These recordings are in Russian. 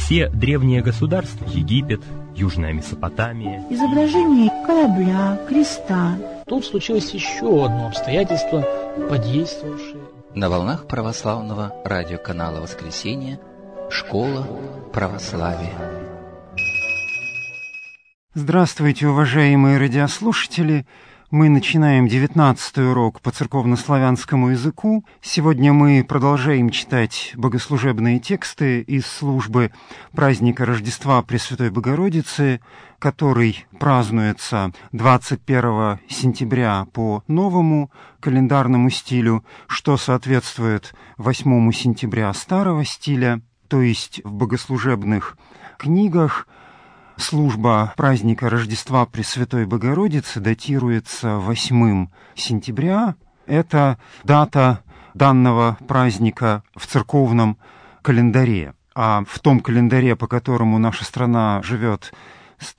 Все древние государства, Египет, Южная Месопотамия, изображение корабля, креста. Тут случилось еще одно обстоятельство, подействовавшее. На волнах православного радиоканала «Воскресенье» «Школа православия». Здравствуйте, уважаемые радиослушатели! Мы начинаем 19-й урок по церковнославянскому языку. Сегодня мы продолжаем читать богослужебные тексты из службы праздника Рождества Пресвятой Богородицы, который празднуется 21 сентября по новому календарному стилю, что соответствует 8 сентября старого стиля, то есть в богослужебных книгах служба праздника Рождества Пресвятой Богородицы датируется 8 сентября. Это дата данного праздника в церковном календаре. А в том календаре, по которому наша страна живет с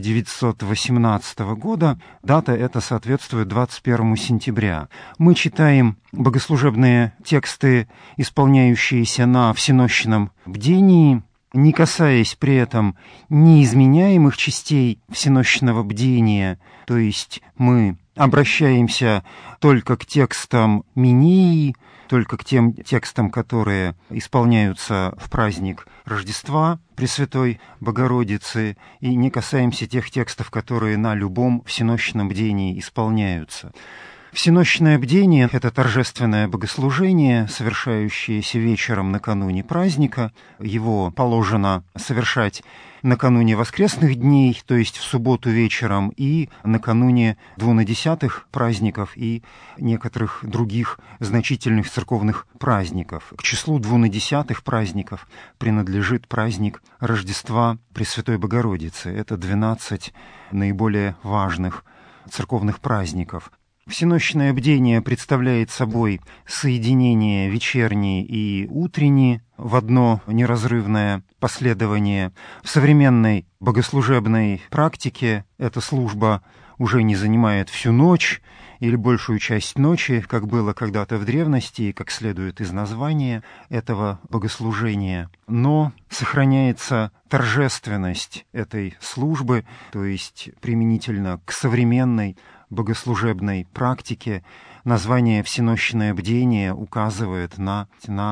1918 года, дата эта соответствует 21 сентября. Мы читаем богослужебные тексты, исполняющиеся на всенощном бдении, не касаясь при этом неизменяемых частей всенощного бдения, то есть мы обращаемся только к текстам Минеи, только к тем текстам, которые исполняются в праздник Рождества Пресвятой Богородицы, и не касаемся тех текстов, которые на любом всенощном бдении исполняются. Всенощное бдение — это торжественное богослужение, совершающееся вечером накануне праздника. Его положено совершать накануне воскресных дней, то есть в субботу вечером, и накануне двунадесятых праздников и некоторых других значительных церковных праздников. К числу двунадесятых праздников принадлежит праздник Рождества Пресвятой Богородицы. Это 12 наиболее важных церковных праздников. Всенощное бдение представляет собой соединение вечерней и утренней в одно неразрывное последование. В современной богослужебной практике эта служба уже не занимает всю ночь или большую часть ночи, как было когда-то в древности и как следует из названия этого богослужения, но сохраняется торжественность этой службы, то есть применительно к современной богослужебной практике название «всенощное бдение» указывает на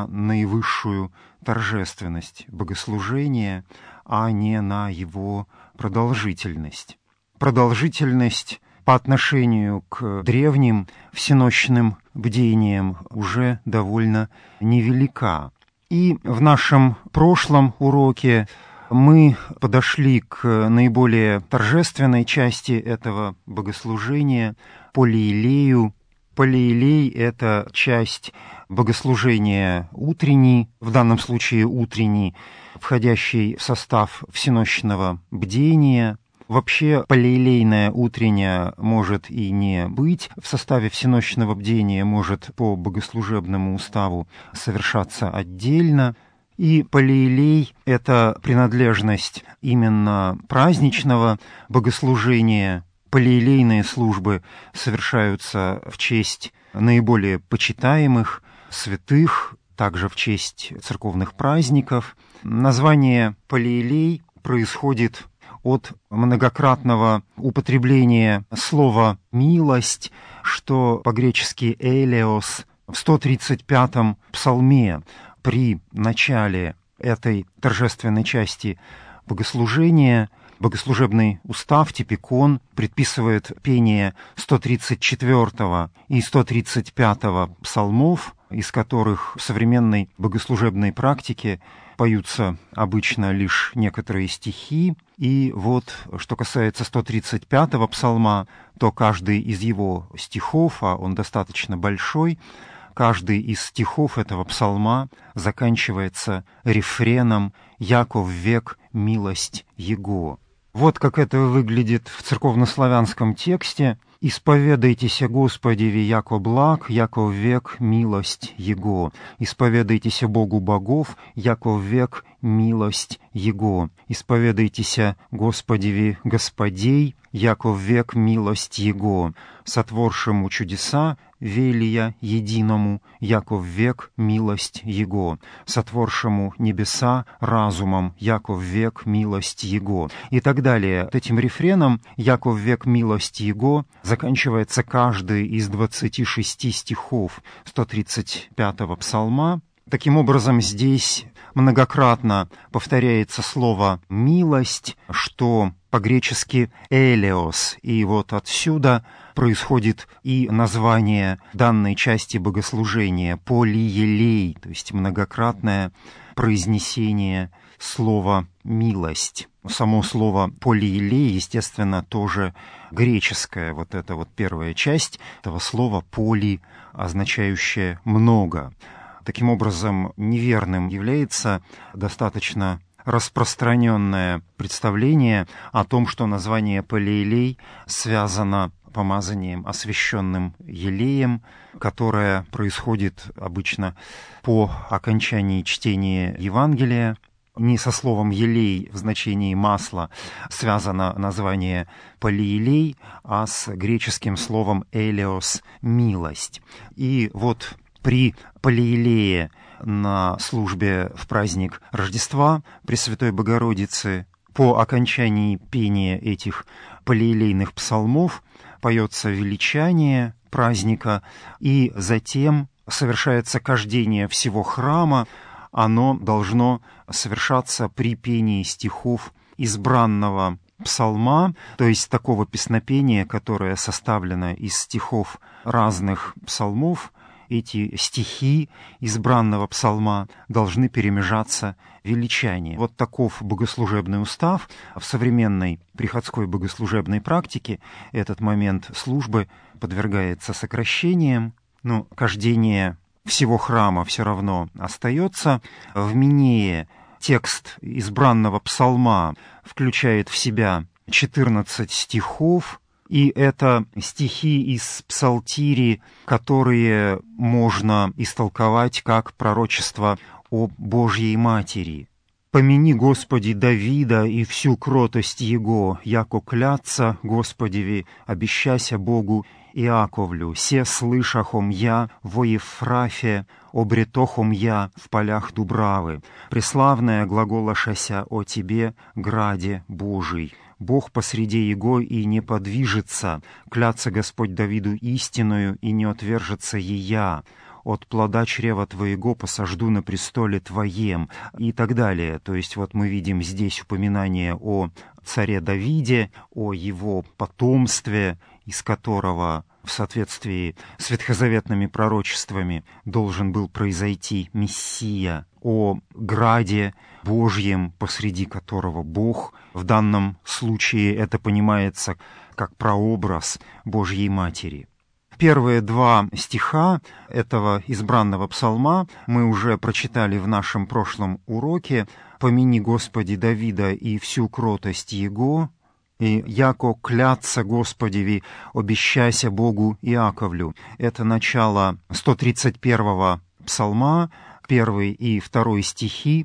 наивысшую торжественность богослужения, а не на его продолжительность. Продолжительность по отношению к древним всенощным бдениям уже довольно невелика. И в нашем прошлом уроке мы подошли к наиболее торжественной части этого богослужения — полиилею. Полиилей — это часть богослужения утренней, в данном случае утренней, входящей в состав всенощного бдения. Вообще полиилейное утреннее может и не быть в составе всенощного бдения, может по богослужебному уставу совершаться отдельно. И полиилей — это принадлежность именно праздничного богослужения. Полиилейные службы совершаются в честь наиболее почитаемых святых, также в честь церковных праздников. Название полиилей происходит от многократного употребления слова «милость», что по-гречески «элеос» в 135-м псалме. При начале этой торжественной части богослужения богослужебный устав, типикон, предписывает пение 134 и 135 псалмов, из которых в современной богослужебной практике поются обычно лишь некоторые стихи. И вот, что касается 135-го псалма, то каждый из его стихов, а он достаточно большой, каждый из стихов этого псалма заканчивается рефреном «Яков век милость Его». Вот как это выглядит в церковнославянском тексте. «Исповедайтеся Господеви, яко благ, яко век милость Его. Исповедайтеся Богу богов, яко век милость Его. Исповедайтеся Господеви Господей, яко век милость Его, сотворшему чудеса, велия единому, яко век милость Его, сотворшему небеса разумом, яко век милость Его». И так далее. Этим рефреном «яко век милость Его» заканчивается каждый из 26 стихов 135-го псалма. Таким образом, здесь многократно повторяется слово «милость», что по-гречески «элеос». И вот отсюда происходит и название данной части богослужения «полиелей», то есть многократное произнесение слова «милость». Само слово «полиелей», естественно, тоже греческое. Вот эта вот первая часть этого слова «поли», означающее «много». Таким образом, неверным является достаточно распространенное представление о том, что название полиелей связано помазанием, освященным елеем, которое происходит обычно по окончании чтения Евангелия. Не со словом «елей» в значении «масло» связано название полиелей, а с греческим словом «элеос» — «милость». И вот при полиелее на службе в праздник Рождества Пресвятой Богородицы по окончании пения этих полиелейных псалмов поется величание праздника, и затем совершается кождение всего храма. Оно должно совершаться при пении стихов избранного псалма, то есть такого песнопения, которое составлено из стихов разных псалмов. Эти стихи избранного псалма должны перемежаться величанием. Вот таков богослужебный устав. В современной приходской богослужебной практике этот момент службы подвергается сокращениям, но кождение всего храма все равно остается. В Минее текст избранного псалма включает в себя 14 стихов, и это стихи из псалтири, которые можно истолковать как пророчество о Божьей Матери. «Помяни, Господи, Давида и всю кротость Его, яко клятся Господеви, обещася Богу Иаковлю, се слышахом я во Ефрафе, обретохом я в полях Дубравы, преславная глаголашася о Тебе, граде Божий. Бог посреди Его и не подвижется, клятся Господь Давиду истинную и не отвержется ея. От плода чрева Твоего посажду на престоле Твоем», и так далее. То есть вот мы видим здесь упоминание о царе Давиде, о его потомстве, из которого в соответствии с ветхозаветными пророчествами должен был произойти Мессия, о граде Божьем, посреди которого Бог, в данном случае это понимается как прообраз Божьей Матери. Первые два стиха этого избранного псалма мы уже прочитали в нашем прошлом уроке. «Помяни, Господи, Давида и всю кротость Его, и яко клятся Господеви, обещайся Богу Иаковлю». Это начало 131-го псалма, 1 и 2 стихи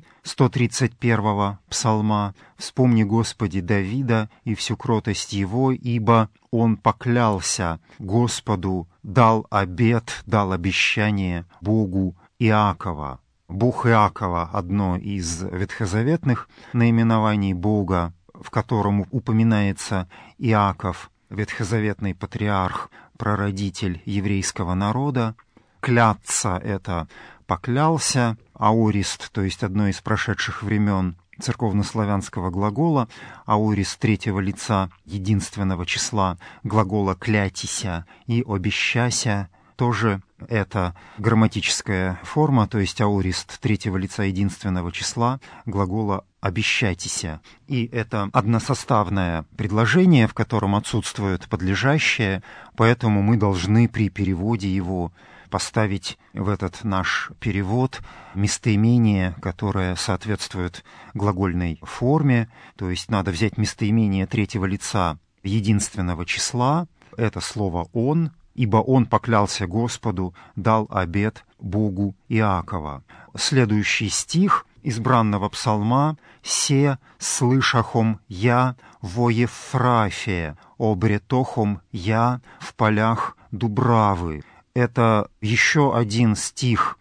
131-го псалма. «Вспомни, Господи, Давида и всю кротость его, ибо он поклялся Господу, дал обет, дал обещание Богу Иакова». Бог Иакова — одно из ветхозаветных наименований Бога, в котором упоминается Иаков, ветхозаветный патриарх, прародитель еврейского народа. «Кляться» — это «поклялся», аорист, то есть одно из прошедших времен церковнославянского глагола, аорист третьего лица единственного числа глагола «клятися» и «обещася», тоже это грамматическая форма, то есть аорист третьего лица единственного числа глагола «обещайтеся». И это односоставное предложение, в котором отсутствует подлежащее, поэтому мы должны при переводе его поставить в этот наш перевод местоимение, которое соответствует глагольной форме, то есть надо взять местоимение третьего лица единственного числа, это слово «он», ибо он поклялся Господу, дал обет Богу Иакова. Следующий стих избранного псалма «Се слышахом я во Ефрафе, обретохом я в полях Дубравы». это еще один стих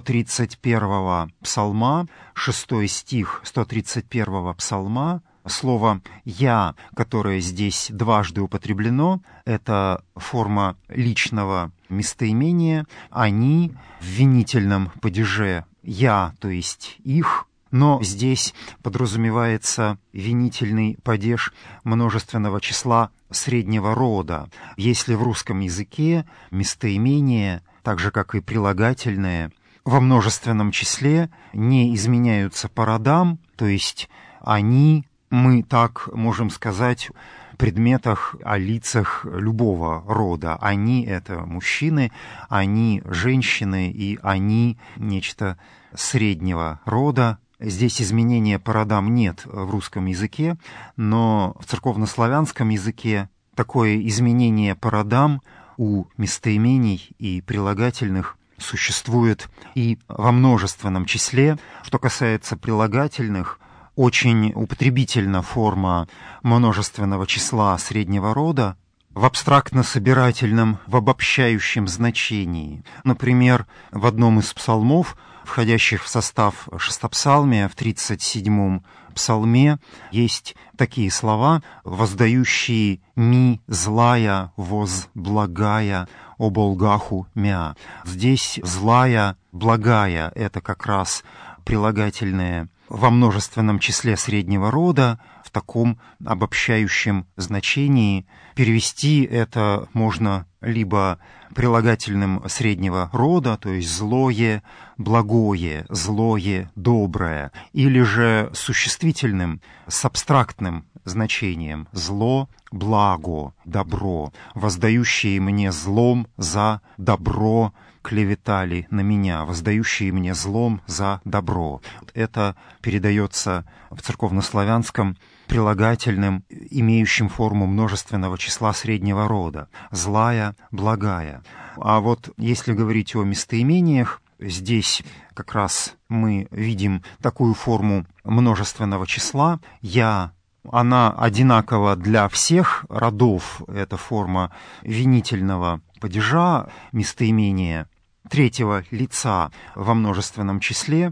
131-го псалма, 6 стих 131-го псалма. Слово «я», которое здесь дважды употреблено, это форма личного местоимения. Они в винительном падеже «я», то есть «их», но здесь подразумевается винительный падеж множественного числа среднего рода. Если в русском языке местоимения, так же как и прилагательные, во множественном числе не изменяются по родам, то есть они, мы так можем сказать, в предметах, о лицах любого рода. Они — это мужчины, они — женщины, и они — нечто среднего рода. Здесь изменения по родам нет в русском языке, но в церковнославянском языке такое изменение по родам у местоимений и прилагательных существует и во множественном числе. Что касается прилагательных, очень употребительна форма множественного числа среднего рода в абстрактно-собирательном, в обобщающем значении. Например, в одном из псалмов, входящих в состав шестопсалмия, в 37-м псалме, есть такие слова, воздающие «ми злая, воз благая, о болгаху мя». Здесь «злая», «благая» — это как раз прилагательное во множественном числе среднего рода, в таком обобщающем значении. Перевести это можно либо прилагательным среднего рода, то есть злое, благое, злое, доброе, или же существительным с абстрактным значением зло, благо, добро, воздающие мне злом за добро клеветали на меня, воздающие мне злом за добро. Это передается в церковнославянском прилагательным, имеющим форму множественного числа среднего рода. Злая, благая. А вот если говорить о местоимениях, здесь как раз мы видим такую форму множественного числа. «Я», она одинакова для всех родов. Это форма винительного падежа, местоимения третьего лица во множественном числе,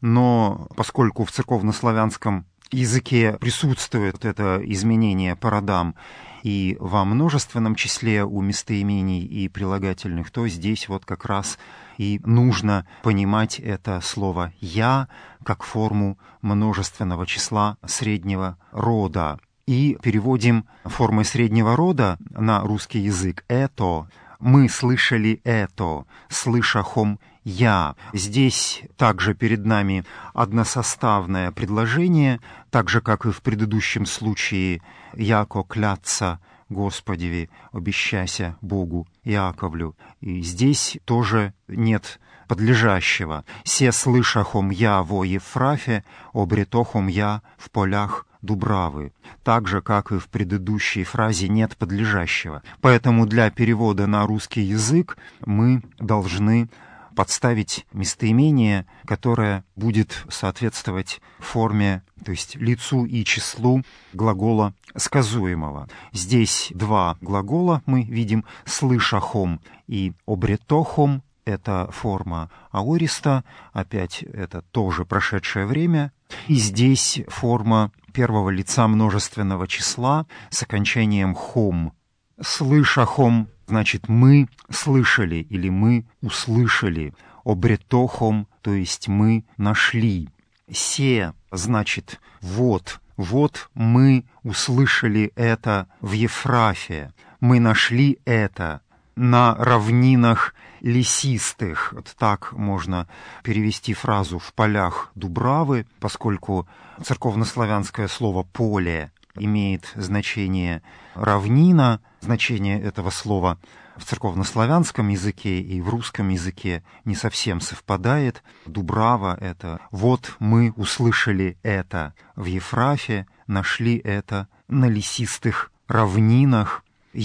но поскольку в церковнославянском языке присутствует это изменение по родам и во множественном числе у местоимений и прилагательных, то здесь вот как раз и нужно понимать это слово «я» как форму множественного числа среднего рода. И переводим формой среднего рода на русский язык «это». Мы слышали это, слышахом я. Здесь также перед нами односоставное предложение, так же, как и в предыдущем случае «яко клятся Господеви, обещайся Богу Иаковлю». И здесь тоже нет подлежащего. «Се слышахом я во Ефрафе, обретохом я в полях Дубравы», так же, как и в предыдущей фразе нет подлежащего. Поэтому для перевода на русский язык мы должны подставить местоимение, которое будет соответствовать форме, то есть лицу и числу глагола сказуемого. Здесь два глагола мы видим: «слышахом» и «обретохом». Это форма аориста, опять это тоже прошедшее время. И здесь форма первого лица множественного числа с окончанием «хом». «Слышахом» значит «мы слышали» или «мы услышали». «Обретохом», то есть «мы нашли». «Се» значит «вот». «Вот мы услышали это в Ефрафе». «Мы нашли это на равнинах лесистых». Вот так можно перевести фразу «в полях Дубравы», поскольку церковнославянское слово «поле» имеет значение «равнина». Значение этого слова в церковнославянском языке и в русском языке не совсем совпадает. Дубрава — это «вот мы услышали это в Ефрафе, нашли это на лесистых равнинах».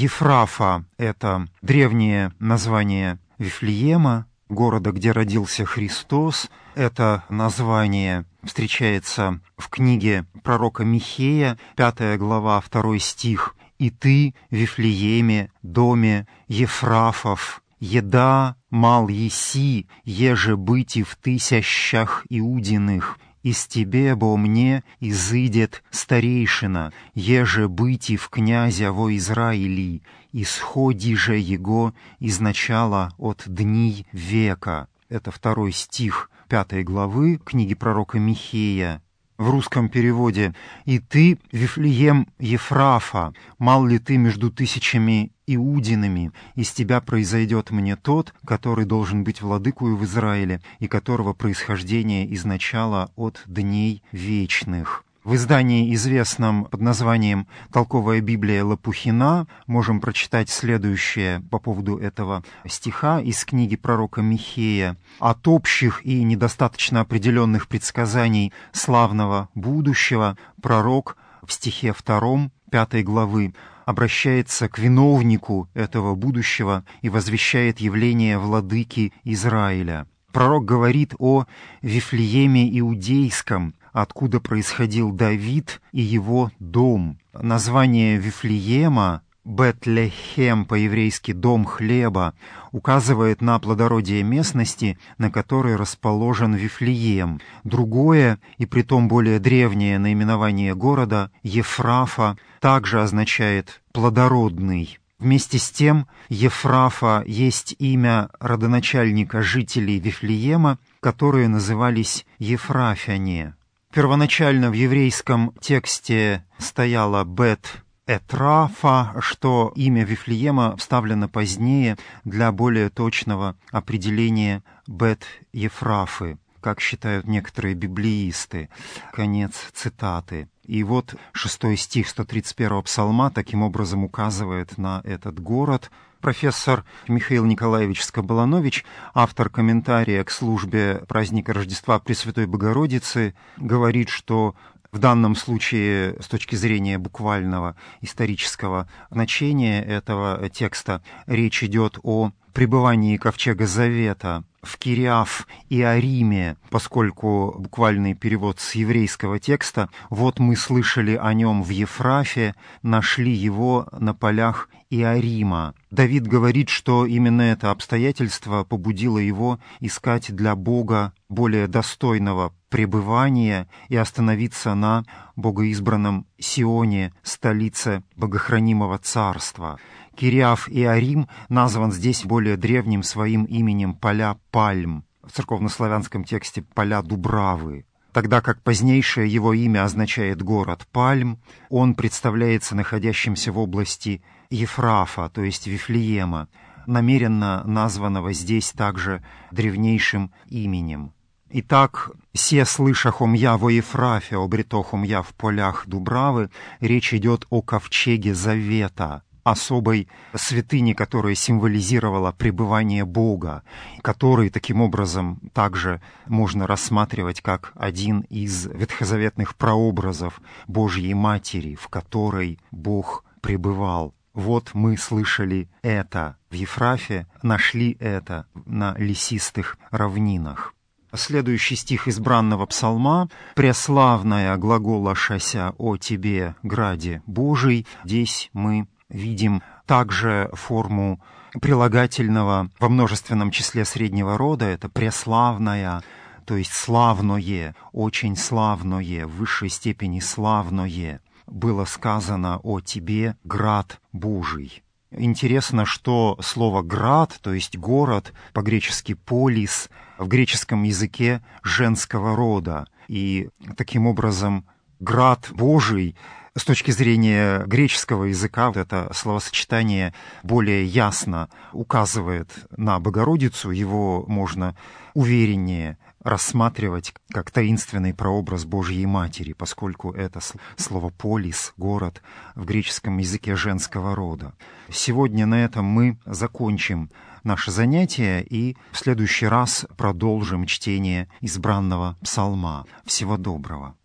Ефрафа — это древнее название Вифлеема, города, где родился Христос. Это название встречается в книге пророка Михея, 5 глава, 2 стих. «И ты, Вифлееме, доме Ефрафов, еда мал еси, еже быти в тысячах иудиных, из тебе, бо мне, изыдет старейшина, еже быти в князя во Израили, исходи же его из начала от дней века». Это 2 стих 5 главы книги пророка Михея. В русском переводе: «И ты, Вифлеем Ефрафа, мал ли ты между тысячами иудинами, из тебя произойдет мне тот, который должен быть владыкою в Израиле, и которого происхождение изначало от дней вечных». В издании, известном под названием «Толковая Библия Лопухина», можем прочитать следующее по поводу этого стиха из книги пророка Михея. «От общих и недостаточно определенных предсказаний славного будущего пророк в стихе 2 5 главы обращается к виновнику этого будущего и возвещает явление владыки Израиля. Пророк говорит о Вифлееме Иудейском, откуда происходил Давид и его дом. Название Вифлеема, Бет-Лехем, по-еврейски «дом хлеба», указывает на плодородие местности, на которой расположен Вифлеем. Другое, и притом более древнее наименование города, Ефрафа, также означает «плодородный». Вместе с тем, Ефрафа есть имя родоначальника жителей Вифлеема, которые назывались ефрафяне. Первоначально в еврейском тексте стояло Бет-Этрафа, что имя Вифлеема вставлено позднее для более точного определения Бет-Ефрафы, как считают некоторые библеисты. Конец цитаты. И вот 6 стих 131 псалма таким образом указывает на этот город. Профессор Михаил Николаевич Скоболанович, автор комментария к службе праздника Рождества Пресвятой Богородицы, говорит, что в данном случае, с точки зрения буквального исторического значения этого текста, речь идет о пребывании Ковчега Завета в Кириаф-Иариме, поскольку буквальный перевод с еврейского текста «Вот мы слышали о нем в Ефрафе, нашли его на полях Иарима». Давид говорит, что именно это обстоятельство побудило его искать для Бога более достойного пребывания и остановиться на богоизбранном Сионе, столице богохранимого царства. Кириаф-Иарим назван здесь более древним своим именем «поля пальм», в церковнославянском тексте «поля дубравы». Тогда как позднейшее его имя означает «город пальм», он представляется находящимся в области Ефрафа, то есть Вифлеема, намеренно названного здесь также древнейшим именем. Итак, «се слышахом я во Ефрафе, обретохом я в полях дубравы», речь идет о ковчеге Завета, особой святыни, которая символизировала пребывание Бога, который таким образом также можно рассматривать как один из ветхозаветных прообразов Божьей Матери, в которой Бог пребывал. Вот мы слышали это в Ефрафе, нашли это на лесистых равнинах. Следующий стих избранного псалма «Преславная глаголашася о тебе, граде Божий». Здесь мы видим также форму прилагательного во множественном числе среднего рода, это преславная, то есть славное, очень славное, в высшей степени славное. Было сказано о тебе, град Божий. Интересно, что слово «град», то есть «город», по-гречески «полис», в греческом языке женского рода. И таким образом «град Божий» с точки зрения греческого языка, это словосочетание более ясно указывает на Богородицу, его можно увереннее рассматривать как таинственный прообраз Божьей Матери, поскольку это слово «полис», «город» в греческом языке женского рода. Сегодня на этом мы закончим наше занятие и в следующий раз продолжим чтение избранного псалма. Всего доброго.